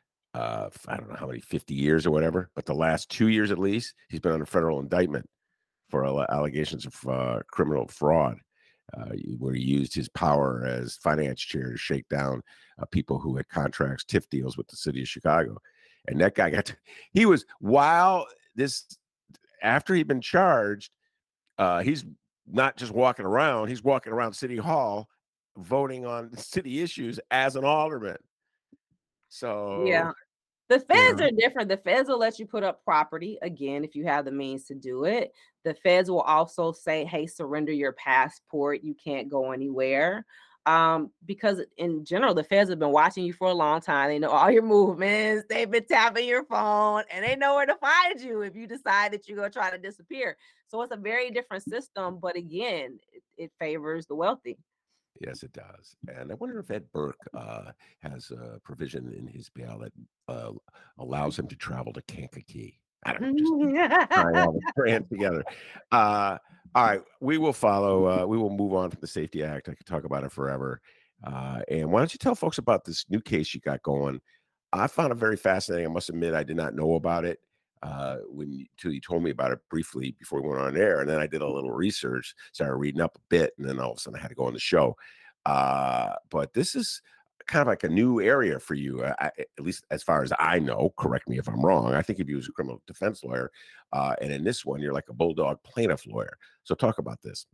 Uh, I don't know how many, fifty years or whatever, but the last two years at least, he's been under federal indictment for allegations of uh, criminal fraud, uh, where he used his power as finance chair to shake down uh, people who had contracts, T I F deals with the city of Chicago. And that guy got, to, he was, while this, after he'd been charged, uh, he's not just walking around, he's walking around City Hall voting on city issues as an alderman. So yeah, The feds Yeah. are different. The feds will let you put up property again if you have the means to do it. The feds will also say, hey, surrender your passport. You can't go anywhere. Um, because in general, the feds have been watching you for a long time. They know all your movements. They've been tapping your phone, and they know where to find you if you decide that you're going to try to disappear. So it's a very different system. But again, it, it favors the wealthy. Yes, it does. And I wonder if Ed Burke uh, has a provision in his bail that uh, allows him to travel to Kankakee. I don't know, just tying all the brands together. Uh, all right, we will follow. Uh, we will move on from the Safety Act. I could talk about it forever. Uh, and why don't you tell folks about this new case you got going? I found it very fascinating. I must admit, I did not know about it uh, when you, till you told me about it briefly before we went on air. And then I did a little research, started reading up a bit, and then all of a sudden I had to go on the show. Uh, but this is kind of like a new area for you, uh, I, at least as far as I know. Correct me if I'm wrong. I think of you as a criminal defense lawyer, uh, and in this one, you're like a bulldog plaintiff lawyer. So talk about this.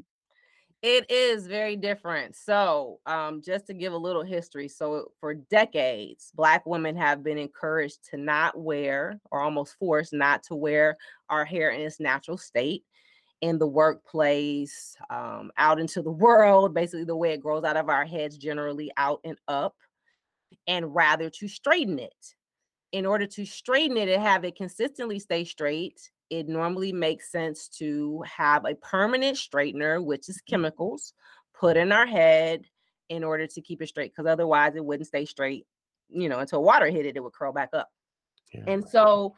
It is very different. So, um, just to give a little history. So, for decades, Black women have been encouraged to not wear, or almost forced not to wear, our hair in its natural state in the workplace, um, out into the world, basically the way it grows out of our heads, generally out and up, and rather to straighten it. In order to straighten it and have it consistently stay straight, it normally makes sense to have a permanent straightener, which is chemicals, put in our head in order to keep it straight, because otherwise it wouldn't stay straight, you know, until water hit it, it would curl back up. Yeah. And so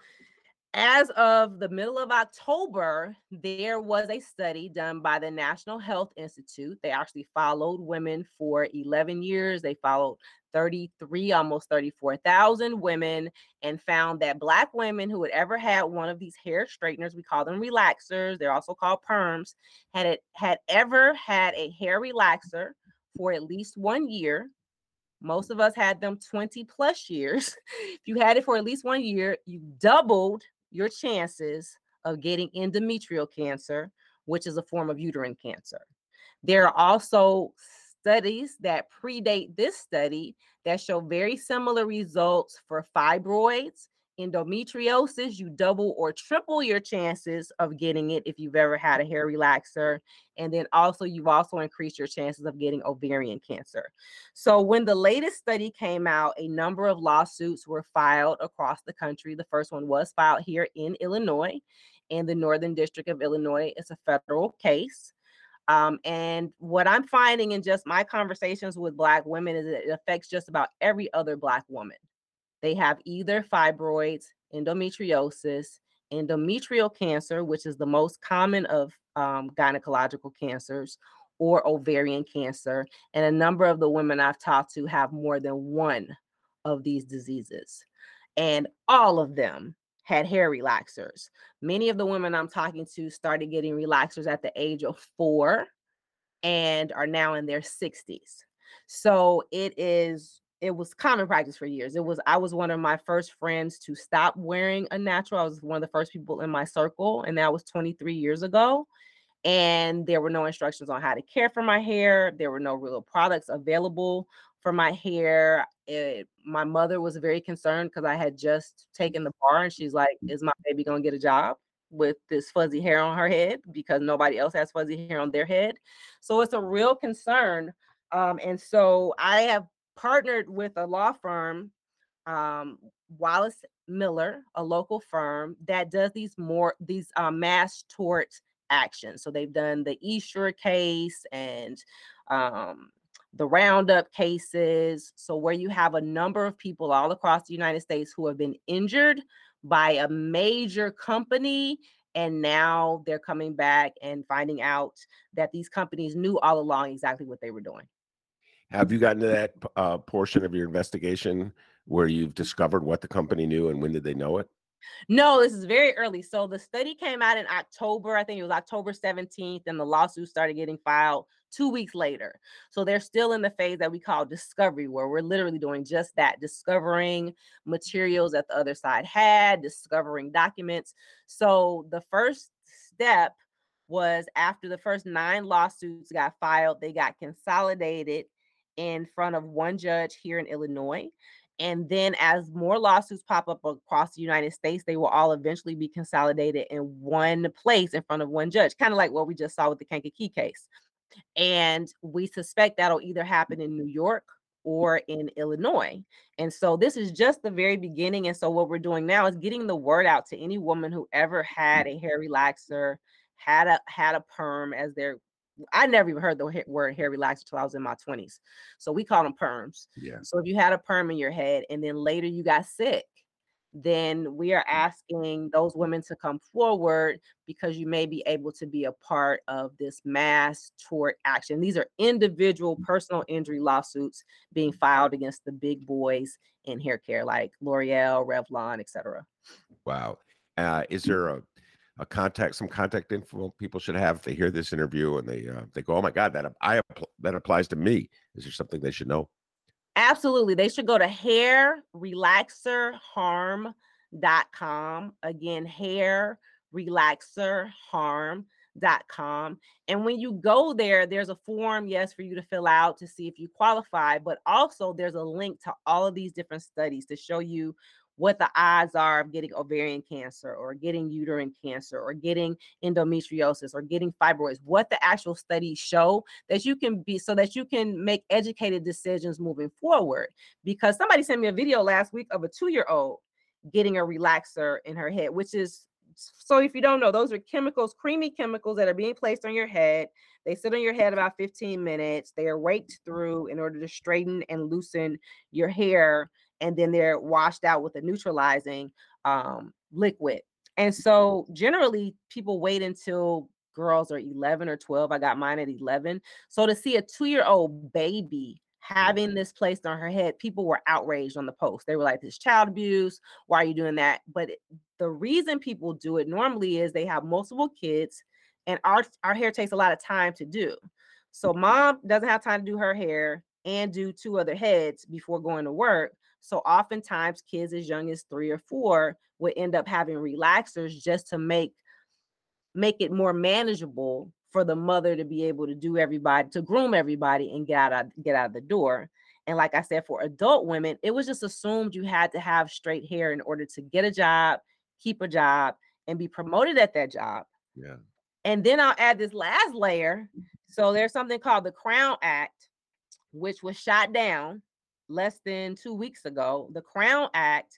as of the middle of October, there was a study done by the National Health Institute. They actually followed women for eleven years. They followed thirty-three, almost thirty-four thousand women, and found that Black women who had ever had one of these hair straighteners, we call them relaxers, they're also called perms, had it had ever had a hair relaxer for at least one year. Most of us had them twenty plus years. If you had it for at least one year, you doubled your chances of getting endometrial cancer, which is a form of uterine cancer. There are also studies that predate this study that show very similar results for fibroids, endometriosis. You double or triple your chances of getting it if you've ever had a hair relaxer. And then also, you've also increased your chances of getting ovarian cancer. So when the latest study came out, a number of lawsuits were filed across the country. The first one was filed here in Illinois, in the Northern District of Illinois. It's a federal case. Um, and what I'm finding in just my conversations with Black women is that it affects just about every other Black woman. They have either fibroids, endometriosis, endometrial cancer, which is the most common of um, gynecological cancers, or ovarian cancer. And a number of the women I've talked to have more than one of these diseases. And all of them had hair relaxers. Many of the women I'm talking to started getting relaxers at the age of four and are now in their sixties. So it is, it was common practice for years. It was, I was one of my first friends to stop wearing a natural. I was one of the first people in my circle, and that was twenty-three years ago. And there were no instructions on how to care for my hair. There were no real products available for my hair. It, my mother was very concerned because I had just taken the bar, and she's like, is my baby going to get a job with this fuzzy hair on her head, because nobody else has fuzzy hair on their head? So it's a real concern. Um, and so I have partnered with a law firm, um, Wallace Miller, a local firm that does these more, these um, mass tort actions. So they've done the Esher case and um, the Roundup cases. So where you have a number of people all across the United States who have been injured by a major company, and now they're coming back and finding out that these companies knew all along exactly what they were doing. Have you gotten to that uh, portion of your investigation where you've discovered what the company knew and when did they know it? No, this is very early. So the study came out in October. I think it was October seventeenth, and the lawsuit started getting filed two weeks later. So they're still in the phase that we call discovery, where we're literally doing just that, discovering materials that the other side had, discovering documents. So the first step was, after the first nine lawsuits got filed, they got consolidated in front of one judge here in Illinois. And then as more lawsuits pop up across the United States, they will all eventually be consolidated in one place in front of one judge, kind of like what we just saw with the Kankakee case. And we suspect that'll either happen in New York or in Illinois. And so this is just the very beginning. And so what we're doing now is getting the word out to any woman who ever had a hair relaxer, had a had a perm as their I never even heard the ha- word hair relaxer until I was in my twenties. So we call them perms. Yeah. So if you had a perm in your head and then later you got sick, then we are asking those women to come forward because you may be able to be a part of this mass tort action. These are individual personal injury lawsuits being filed against the big boys in hair care like L'Oreal, Revlon, et cetera. Wow. Uh, is there a, a contact, some contact info people should have if they hear this interview and they uh, they go, oh my God, that I appl- that applies to me? Is there something they should know? Absolutely. They should go to hair relaxer harm dot com. Again, hair relaxer harm dot com. And when you go there, there's a form, yes, for you to fill out to see if you qualify, but also there's a link to all of these different studies to show you what the odds are of getting ovarian cancer or getting uterine cancer or getting endometriosis or getting fibroids, what the actual studies show that you can be so that you can make educated decisions moving forward. Because somebody sent me a video last week of a two-year-old getting a relaxer in her head, which is, so if you don't know, those are chemicals, creamy chemicals that are being placed on your head. They sit on your head about fifteen minutes. They are raked through in order to straighten and loosen your hair. And then they're washed out with a neutralizing um, liquid. And so generally people wait until girls are eleven or twelve. I got mine at eleven. So to see a two-year-old baby having this placed on her head, people were outraged on the post. They were like, this child abuse. Why are you doing that? But it, the reason people do it normally is they have multiple kids and our, our hair takes a lot of time to do. So mom doesn't have time to do her hair and do two other heads before going to work. So oftentimes kids as young as three or four would end up having relaxers just to make make it more manageable for the mother to be able to do everybody, to groom everybody and get out of, get out of the door. And like I said, for adult women, it was just assumed you had to have straight hair in order to get a job, keep a job, and be promoted at that job. Yeah. And then I'll add this last layer. So there's something called the Crown Act, which was shot down less than two weeks ago. The Crown Act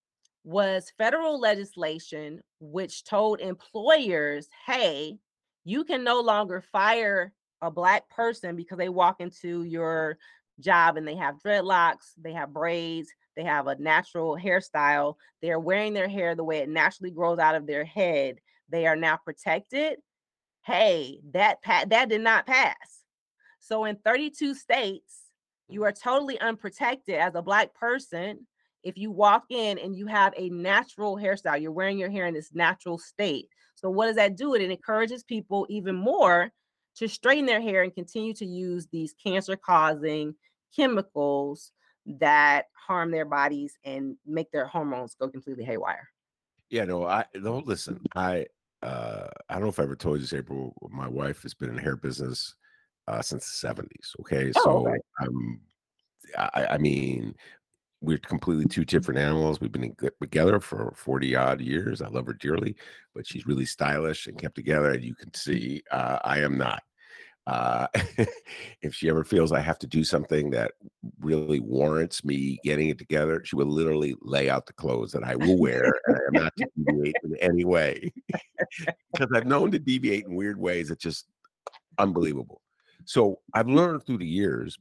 was federal legislation which told employers, hey, you can no longer fire a Black person because they walk into your job and they have dreadlocks, they have braids, they have a natural hairstyle, they're wearing their hair the way it naturally grows out of their head. They are now protected. Hey, that pa- that did not pass. So in thirty-two states, you are totally unprotected as a Black person if you walk in and you have a natural hairstyle. You're wearing your hair in this natural state. So what does that do? It encourages people even more to straighten their hair and continue to use these cancer-causing chemicals that harm their bodies and make their hormones go completely haywire. Yeah, no, I don't listen. I uh I don't know if I ever told you this, April. My wife has been in the hair business uh since the seventies. Okay. Oh, So okay. um I, I mean, we're completely two different animals. We've been in, together for forty odd years. I love her dearly, but she's really stylish and kept together. And you can see uh, I am not. Uh, if she ever feels I have to do something that really warrants me getting it together, she will literally lay out the clothes that I will wear. And I am not to deviate in any way because I've known to deviate in weird ways. It's just unbelievable. So I've learned through the years.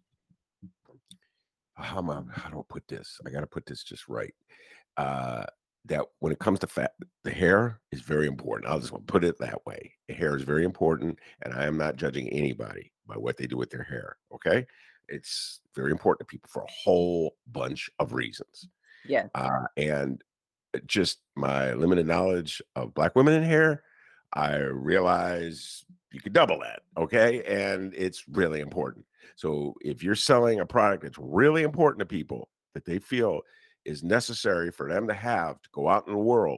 How am I, how do I put this? I got to put this just right. Uh, that when it comes to fat, the hair is very important. I'll just put it that way. The hair is very important, and I am not judging anybody by what they do with their hair. Okay, it's very important to people for a whole bunch of reasons. Yeah. Uh, and just my limited knowledge of Black women in hair, I realize you could double that. Okay, and it's really important. So if you're selling a product that's really important to people that they feel is necessary for them to have to go out in the world,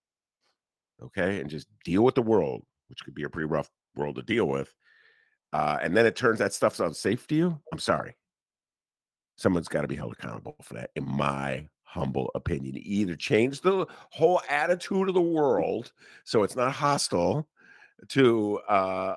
okay, and just deal with the world, which could be a pretty rough world to deal with, uh, and then it turns that stuff's unsafe to you, I'm sorry. someone's got to be held accountable for that, in my humble opinion. Either change the whole attitude of the world so it's not hostile to uh,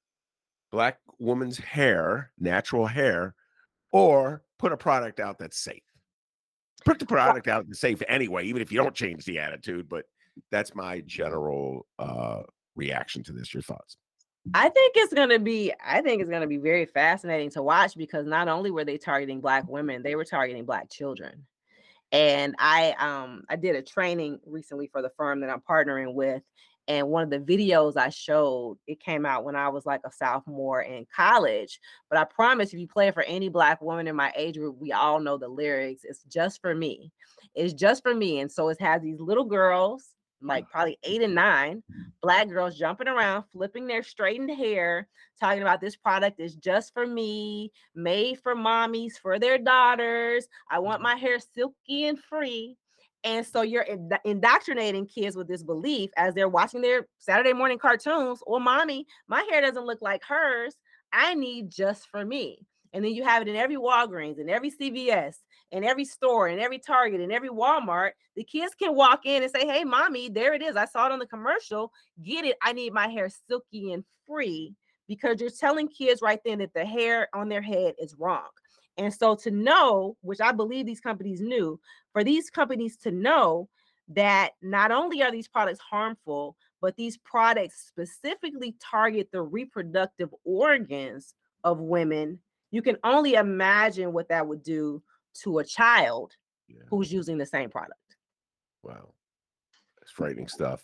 Black woman's hair, natural hair, or put a product out that's safe. Put the product out that's safe anyway, even if you don't change the attitude. But that's my general uh, reaction to this. Your thoughts? I think it's going to be, I think it's going to be very fascinating to watch, because not only were they targeting Black women, they were targeting Black children. And I, um, I did a training recently for the firm that I'm partnering with. And one of the videos I showed, it came out when I was like a sophomore in college. But I promise, if you play it for any Black woman in my age group, we all know the lyrics. It's just for me. It's just for me. And so it has these little girls, like probably eight and nine, Black girls jumping around, flipping their straightened hair, talking about this product is just for me, made for mommies, for their daughters. I want my hair silky and free. And so you're ind- indoctrinating kids with this belief as they're watching their Saturday morning cartoons. Well, mommy, my hair doesn't look like hers. I need just for me. And then you have it in every Walgreens and every C V S and every store and every Target and every Walmart. The kids can walk in and say, hey, mommy, there it is. I saw it on the commercial. Get it. I need my hair silky and free, because you're telling kids right then that the hair on their head is wrong. And so to know, which I believe these companies knew, for these companies to know that not only are these products harmful, but these products specifically target the reproductive organs of women, you can only imagine what that would do to a child yeah. who's using the same product. Wow. That's frightening stuff.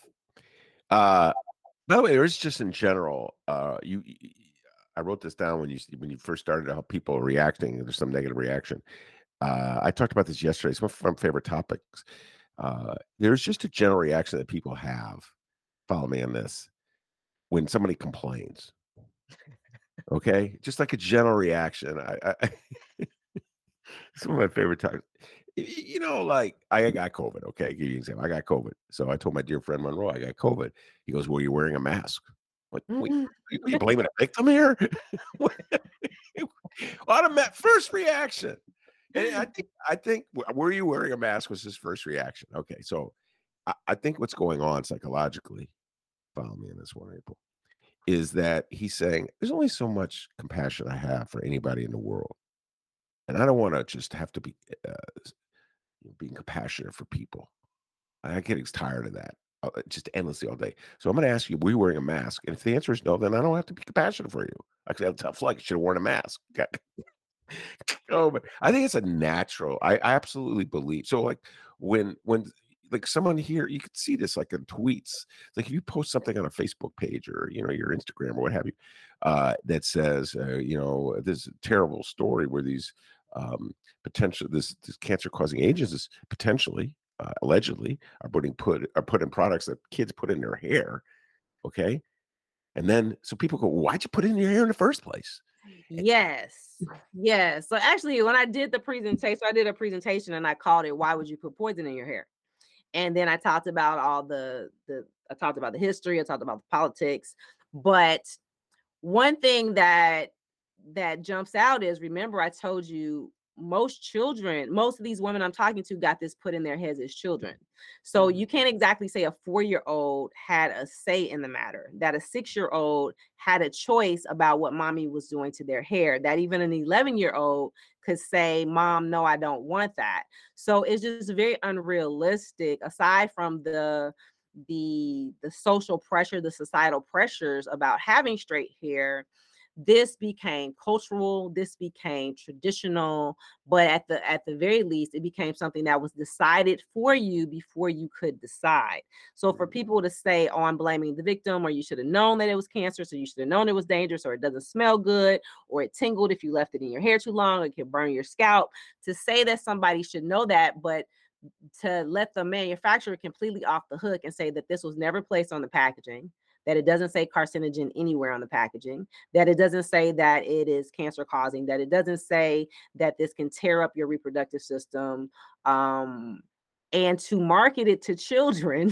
Uh, by the way, there's just in general, uh, you, you I wrote this down when you when you first started, how people are reacting. There's some negative reaction. Uh, I talked about this yesterday. It's one of my favorite topics. Uh, there's just a general reaction that people have. Follow me on this. When somebody complains, okay, just like a general reaction. I, I it's one of my favorite topics. You know, like I got COVID. Okay, I'll give you an example. I got COVID. So I told my dear friend Monroe I got COVID. He goes, "Well, you're wearing a mask." What, wait, are you blaming a victim here? Automatic first reaction. And I think I think were you wearing a mask was his first reaction. Okay, so I, I think what's going on psychologically, follow me in this one, April, is that he's saying there's only so much compassion I have for anybody in the world, and I don't want to just have to be uh, being compassionate for people. I get tired of that. Just endlessly all day. So I'm going to ask you, were you wearing a mask? And if the answer is no, then I don't have to be compassionate for you. I could have a tough luck. You should have worn a mask. Oh, but I think it's a natural. I, I absolutely believe. So like when, when like someone here, you could see this like in tweets, like if you post something on a Facebook page or, you know, your Instagram or what have you, uh, that says, uh, you know, this terrible story where these um, potential, this, this cancer causing agents is potentially, Uh, allegedly are putting put are put in products that kids put in their hair, okay, and then so people go, why'd you put it in your hair in the first place? Yes, yes. So actually, when I did the presentation, I did a presentation and I called it "Why Would You Put Poison in Your Hair?" And then I talked about all the the I talked about the history, I talked about the politics, but one thing that that jumps out is, remember I told you most children, most of these women I'm talking to got this put in their heads as children. So you can't exactly say a four-year-old had a say in the matter, that a six-year-old had a choice about what mommy was doing to their hair, that even an eleven-year-old could say, Mom, no, I don't want that. So it's just very unrealistic, aside from the the the social pressure, the societal pressures about having straight hair. This became cultural, this became traditional, but at the at the very least, it became something that was decided for you before you could decide. So for people to say, oh, I'm blaming the victim, or you should have known that it was cancer, so you should have known it was dangerous, or it doesn't smell good, or it tingled if you left it in your hair too long, it can burn your scalp. To say that somebody should know that, but to let the manufacturer completely off the hook and say that this was never placed on the packaging, that it doesn't say carcinogen anywhere on the packaging, that it doesn't say that it is cancer causing, that it doesn't say that this can tear up your reproductive system, um, and to market it to children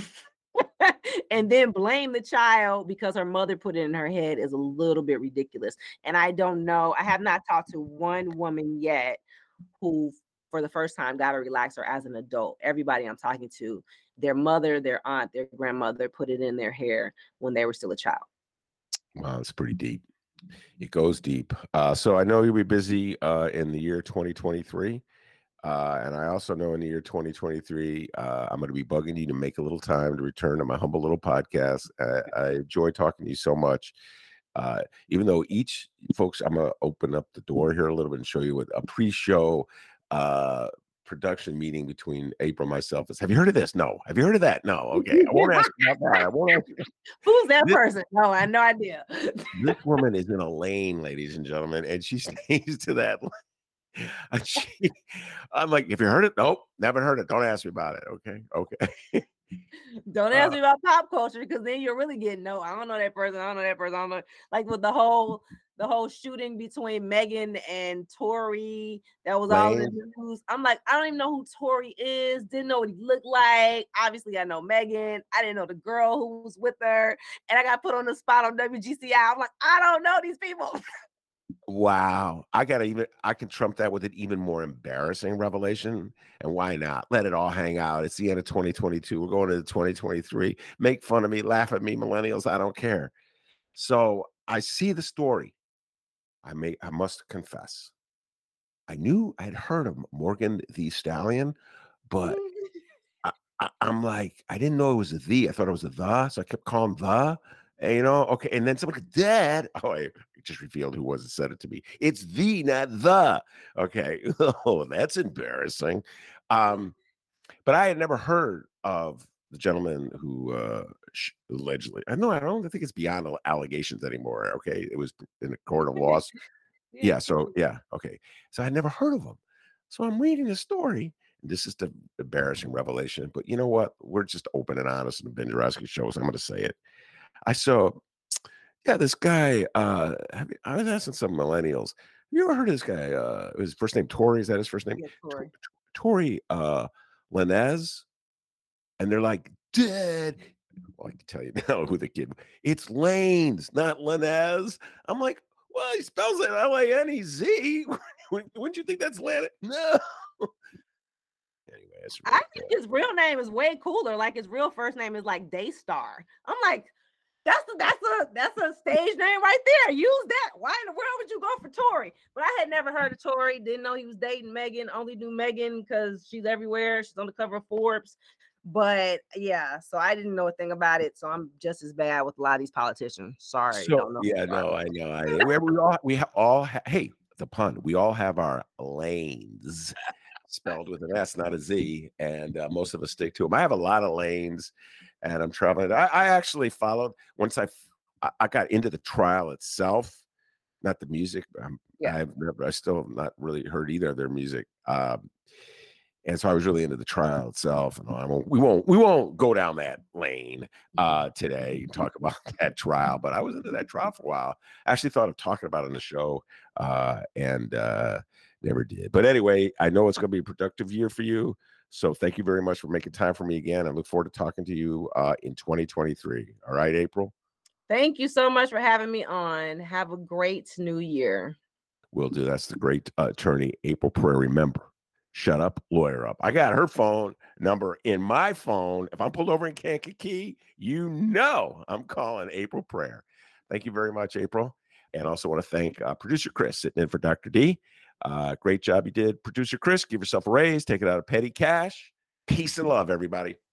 and then blame the child because her mother put it in her head is a little bit ridiculous. And I don't know, I have not talked to one woman yet who for the first time got a relaxer as an adult. Everybody I'm talking to, their mother, their aunt, their grandmother put it in their hair when they were still a child. Wow, it's pretty deep. It goes deep. Uh, so I know you'll be busy uh, in the year twenty twenty-three. Uh, and I also know in the year twenty twenty-three, uh, I'm going to be bugging you to make a little time to return to my humble little podcast. I, I enjoy talking to you so much. Uh, even though each, folks, I'm going to open up the door here a little bit and show you what a pre-show uh, production meeting between April and myself is. Have you heard of this? No. Have you heard of that? No. Okay. I won't ask you about that. I won't ask you. Who's that This- person? No, I had no idea. This woman is in a lane, ladies and gentlemen, and she stays to that. And she, I'm like, if you heard it, nope, never heard it. Don't ask me about it. Okay, okay. Don't ask Uh, me about pop culture because then you're really getting no. I don't know that person. I don't know that person. I don't know. Like with the whole the whole shooting between Megan and Tory that was all in Lane. the news. I'm like, I don't even know who Tory is. Didn't know what he looked like. Obviously, I know Megan. I didn't know the girl who was with her, and I got put on the spot on W G C I. I'm like, I don't know these people. Wow, I gotta even. I can trump that with an even more embarrassing revelation. And why not? Let it all hang out. It's the end of twenty twenty-two. We're going into twenty twenty-three. Make fun of me, laugh at me, millennials. I don't care. So I see the story. I may. I must confess. I knew I had heard of Morgan the Stallion, but I, I, I'm like, I didn't know it was a the. I thought it was a the, so I kept calling the. And, you know, okay. And then somebody, Dad. Oh, I just revealed who was and said it to me. It's the, not the. Okay. Oh, that's embarrassing. Um, but I had never heard of the gentleman who uh, sh- allegedly. I know I don't think it's beyond al- allegations anymore. Okay, it was in a court of laws. Yeah. So yeah. Okay. So I never heard of him. So I'm reading the story. And this is the embarrassing revelation. But you know what? We're just open and honest in the Ben Joravsky show. So I'm going to say it. I saw, yeah, this guy. Uh, have you- I was asking some millennials. Have you ever heard of this guy? Uh, his first name Tory. Is that his first name? Yeah, Tory. Tory uh, Lanez. And they're like, Dad. Well, I can tell you now who the kid. It's Lanes, not Lanez. I'm like, well, he spells it L A N E Z. Wouldn't you think that's Lanez? No. Anyway, that's I think his real name is way cooler. Like his real first name is like Daystar. I'm like, that's a, that's a that's a stage name right there. Use that. Why in the world would you go for Tory? But I had never heard of Tory. Didn't know he was dating Megan. Only knew Megan because she's everywhere. She's on the cover of Forbes. But yeah, so I didn't know a thing about it. So I'm just as bad with a lot of these politicians. Sorry. So, don't know yeah, who you are. no, I know. I know. We, we all we ha- all ha- hey, the pun. We all have our lanes spelled with an S, not a Z, and uh, most of us stick to them. I have a lot of lanes, and I'm traveling. I, I actually followed once I, f- I I got into the trial itself, not the music. Um, Yeah. I've never, I still have not really heard either of their music. Um, and so I was really into the trial itself, and I won't, we won't, we won't go down that lane uh, today and talk about that trial. But I was into that trial for a while. I actually thought of talking about it on the show, uh, and uh, never did. But anyway, I know it's going to be a productive year for you. So thank you very much for making time for me again. I look forward to talking to you uh, in twenty twenty-three. All right, April. Thank you so much for having me on. Have a great new year. Will do. That's the great uh, attorney, April Prairie. Remember, shut up, lawyer up. I got her phone number in my phone. If I'm pulled over in Kankakee, you know I'm calling April Prayer. Thank you very much, April. And also want to thank uh, producer Chris sitting in for Doctor D. Uh, great job you did. Producer Chris, give yourself a raise. Take it out of petty cash. Peace and love, everybody.